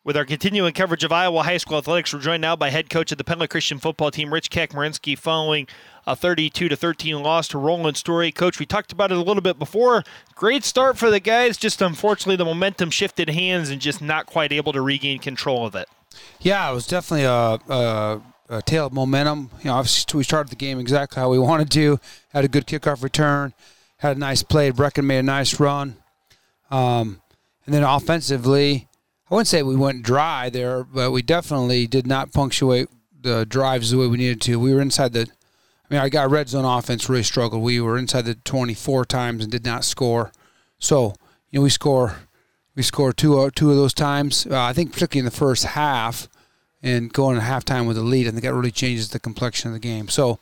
With our continuing coverage of Iowa high school athletics, we're joined now by head coach of the Penland Christian football team, Rich Kekmarinsky, following a 32-13 loss to Roland Story. Coach, we talked about it a little bit before. Great start for the guys. Just unfortunately, the momentum shifted hands and just not quite able to regain control of it. Yeah, it was definitely a tale of momentum. You know, obviously we started the game exactly how we wanted to. Had a good kickoff return. Had a nice play. Brecken made a nice run. And then offensively, I wouldn't say we went dry there, but we definitely did not punctuate the drives the way we needed to. We were inside our guy red zone offense really struggled. We were inside the 24 times and did not score. So, you know, we scored two of those times. I think particularly in the first half and going to halftime with a lead, I think that really changes the complexion of the game. So,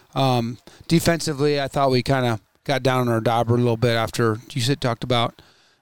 defensively, I thought we kind of got down on our dauber a little bit after you talked about.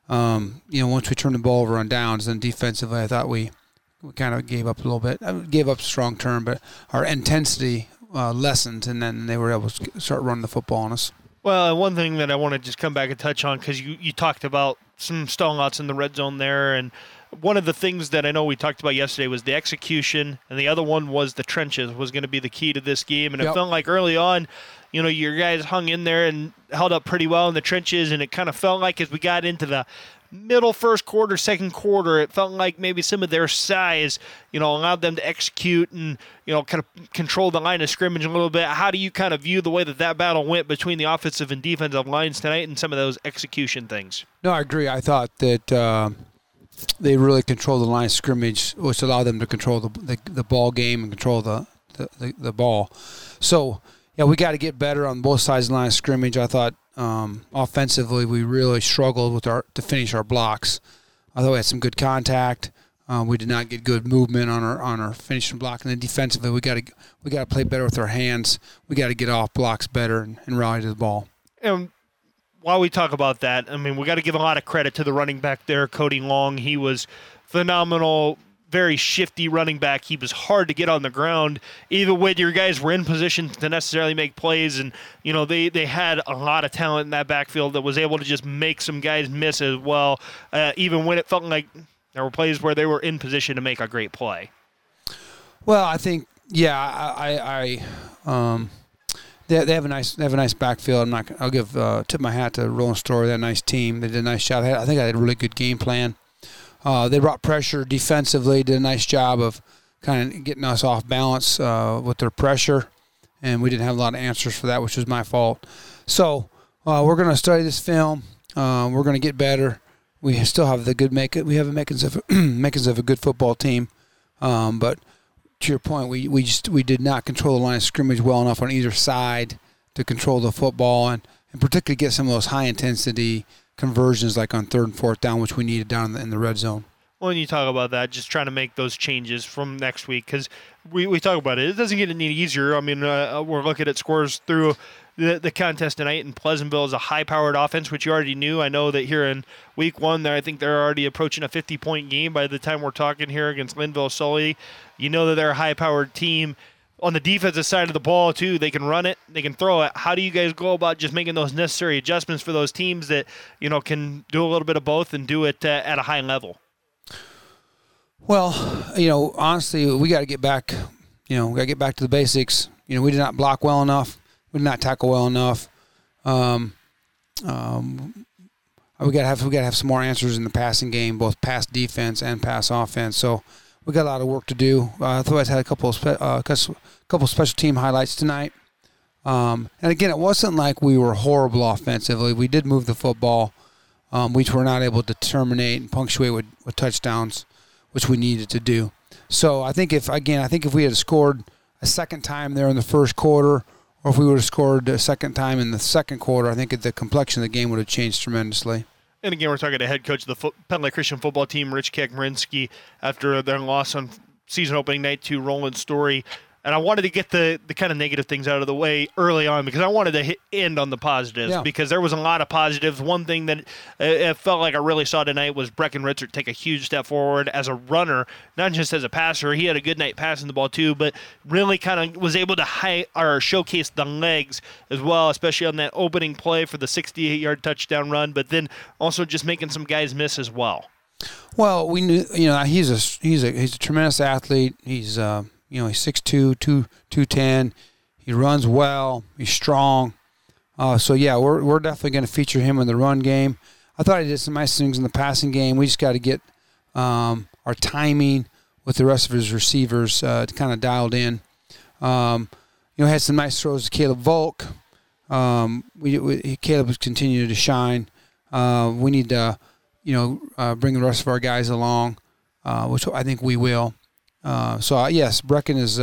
Once we turned the ball over on downs, then defensively, I thought we kind of gave up a little bit. I gave up a strong term, but our intensity lessened, and then they were able to start running the football on us. Well, one thing that I want to just come back and touch on, because you talked about some stallouts in the red zone there, and one of the things that I know we talked about yesterday was the execution, and the other one was the trenches was going to be the key to this game. And It felt like early on, you know, your guys hung in there and held up pretty well in the trenches, and it kind of felt like as we got into the middle first quarter, second quarter, it felt like maybe some of their size, you know, allowed them to execute and, you know, kind of control the line of scrimmage a little bit. How do you kind of view the way that battle went between the offensive and defensive lines tonight and some of those execution things? No, I agree. I thought that they really controlled the line of scrimmage, which allowed them to control the ball game and control the ball. So, yeah, we got to get better on both sides of the line of scrimmage. I thought offensively we really struggled to finish our blocks. I thought we had some good contact. We did not get good movement on our finishing block, and then defensively we got to play better with our hands. We got to get off blocks better and rally to the ball. And while we talk about that, I mean, we got to give a lot of credit to the running back there, Cody Long. He was phenomenal. Very shifty running back. He was hard to get on the ground, even when your guys were in position to necessarily make plays. And, you know, they had a lot of talent in that backfield that was able to just make some guys miss as well, even when it felt like there were plays where they were in position to make a great play. Well, I think, they have a nice backfield. I'll give tip my hat to Roland Story, that nice team. They did a nice job. I think I had a really good game plan. They brought pressure defensively, did a nice job of kind of getting us off balance with their pressure, and we didn't have a lot of answers for that, which was my fault. So we're going to study this film. We're going to get better. We still have we have the makings of a good football team, but to your point, we did not control the line of scrimmage well enough on either side to control the football and particularly get some of those high intensity conversions like on third and fourth down, which we needed down in the red zone. When you talk about that, just trying to make those changes from next week, because we talk about it. It doesn't get any easier. I mean, we're looking at scores through the contest tonight, and Pleasantville is a high-powered offense, which you already knew. I know that here in week one, I think they're already approaching a 50-point game by the time we're talking here against Linville-Sully. You know that they're a high-powered team. On the defensive side of the ball, too, they can run it, they can throw it. How do you guys go about just making those necessary adjustments for those teams that, you know, can do a little bit of both and do it at a high level? Well, you know, honestly, we got to get back. You know, we got to get back to the basics. You know, we did not block well enough. We did not tackle well enough. We got to have some more answers in the passing game, both pass defense and pass offense. So we got a lot of work to do. I thought I had a couple special team highlights tonight. And again, it wasn't like we were horrible offensively. We did move the football, which we're not able to terminate and punctuate with touchdowns, which we needed to do. So I think if we had scored a second time there in the first quarter, or if we would have scored a second time in the second quarter, I think the complexion of the game would have changed tremendously. And again, we're talking to head coach of the Penland Christian football team, Rich Kekmarinsky, after their loss on season opening night to Roland Story. And I wanted to get the kind of negative things out of the way early on because I wanted to end on the positives because there was a lot of positives. One thing that it felt like I really saw tonight was Brecken Ritzert take a huge step forward as a runner, not just as a passer. He had a good night passing the ball too, but really kind of was able to showcase the legs as well, especially on that opening play for the 68-yard touchdown run, but then also just making some guys miss as well. Well, we knew, he's a tremendous athlete. He's, he's 6'2", 210. He runs well. He's strong. So yeah, we're definitely going to feature him in the run game. I thought he did some nice things in the passing game. We just got to get our timing with the rest of his receivers kind of dialed in. Had some nice throws to Caleb Volk. Caleb has continued to shine. We need to, bring the rest of our guys along, which I think we will. Yes, Brecken's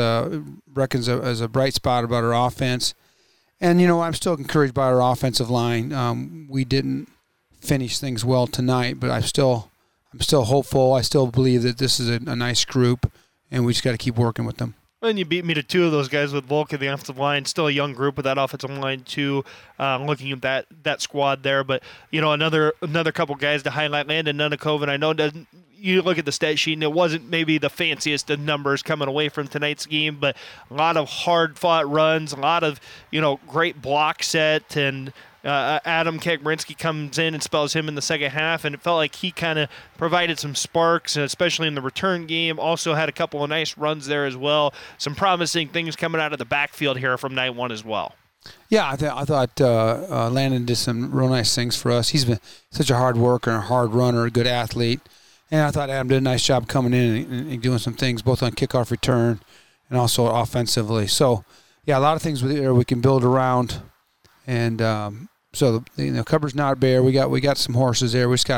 a bright spot about our offense. And, I'm still encouraged by our offensive line. We didn't finish things well tonight, but I'm still hopeful. I still believe that this is a nice group, and we just got to keep working with them. And you beat me to two of those guys with Volk in the offensive line. Still a young group with that offensive line, too, looking at that squad there. But, another couple guys to highlight. Landon Nunnikoven, I know you look at the stat sheet, and it wasn't maybe the fanciest of numbers coming away from tonight's game, but a lot of hard-fought runs, a lot of, great block set, and Adam Kagrinsky comes in and spells him in the second half, and it felt like he kind of provided some sparks, especially in the return game. Also had a couple of nice runs there as well. Some promising things coming out of the backfield here from night one as well. Yeah, I thought Landon did some real nice things for us. He's been such a hard worker, a hard runner, a good athlete. And I thought Adam did a nice job coming in and doing some things, both on kickoff return and also offensively. So, yeah, a lot of things we can build around. And so the cupboard's not bare. We got some horses there. We just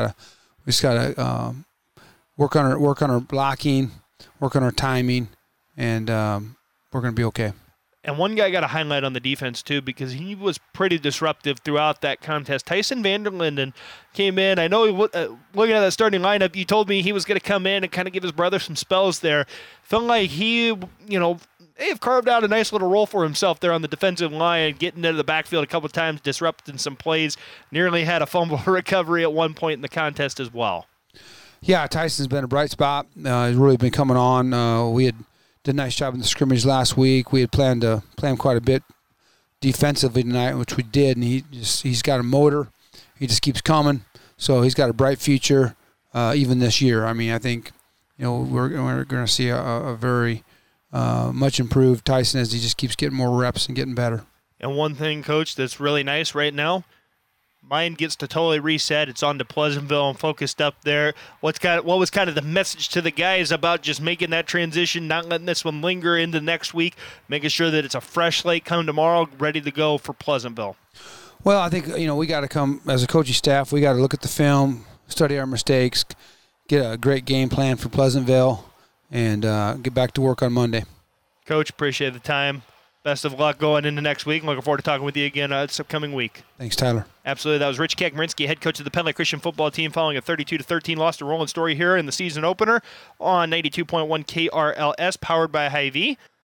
gotta work on our blocking, work on our timing, and we're gonna be okay. And one guy got to highlight on the defense, too, because he was pretty disruptive throughout that contest. Tyson Vanderlinden came in. I know looking at that starting lineup, you told me he was going to come in and kind of give his brother some spells there. Felt like he, they have carved out a nice little role for himself there on the defensive line, getting into the backfield a couple of times, disrupting some plays. Nearly had a fumble recovery at one point in the contest as well. Yeah, Tyson's been a bright spot. He's really been coming on. We did a nice job in the scrimmage last week. We had planned to play him quite a bit defensively tonight, which we did, and he's got a motor. He just keeps coming. So he's got a bright future even this year. I mean, I think we're going to see a very much improved Tyson as he just keeps getting more reps and getting better. And one thing, Coach, that's really nice right now, mind gets to totally reset. It's on to Pleasantville and focused up there. What was kind of the message to the guys about just making that transition, not letting this one linger into next week, making sure that it's a fresh slate come tomorrow, ready to go for Pleasantville? Well, I think, we got to come, as a coaching staff, we got to look at the film, study our mistakes, get a great game plan for Pleasantville, and get back to work on Monday. Coach, appreciate the time. Best of luck going into next week. Looking forward to talking with you again this upcoming week. Thanks, Tyler. Absolutely. That was Rich Kagrinsky, head coach of the Penn Lake Christian football team, following a 32-13 loss to Roland Story here in the season opener on 92.1 KRLS, powered by Hy-Vee.